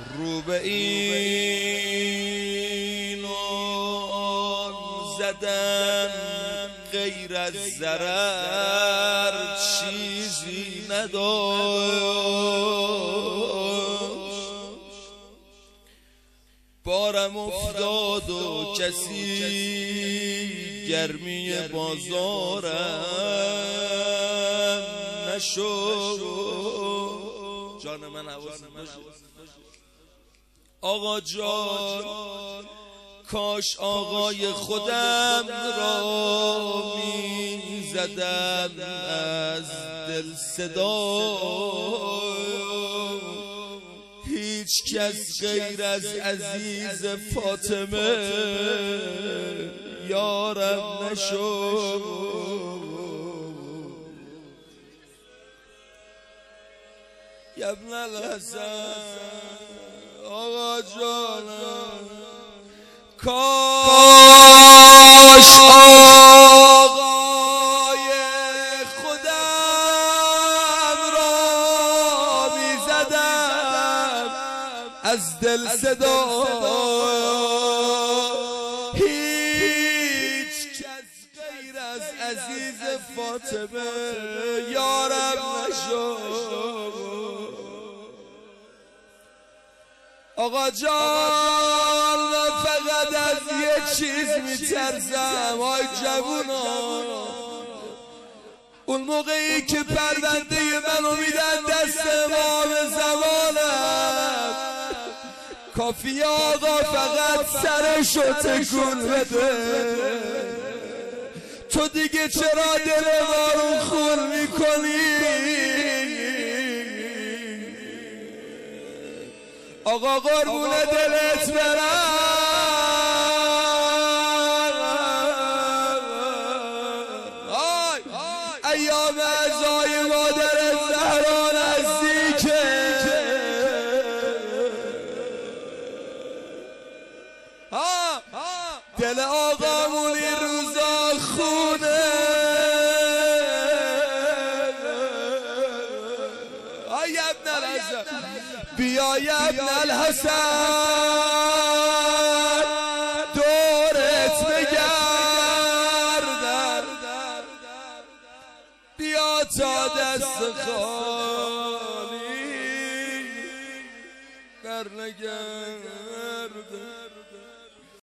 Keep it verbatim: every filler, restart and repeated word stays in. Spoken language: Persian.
رو به این آن زدم غیر از ضرر چیزی نداشت. بارم افتاد و کسی گرمی بازارم نشد. جان من حواست باشه آقا جان، کاش آقای خودم را می زدم از دل صدا. هیچ کس غیر از عزیز فاطمه یارم نشد. یا ابن الحسن آقا جانم، کاش آقای خودم را می زدم از دل صدا. هیچ کس غیر از عزیز فاطمه یارم نشد. آقا جان، فقط از یه چیز میترسم آی جوونا، اون موقعی که پرونده منو میدن دست امام زمانم، کافی آقا فقط سرشو تکون بده، تو دیگه چرا دل ما رو خون میکنی؟ آقا قربون دلت برم، ایام عزای مادر زهرا نزدیکه، دل آقامون این روزا خونه. آی ابن الحسن بیا یا ابن الحسن، دورت بگردم، بیا تا دست خواهد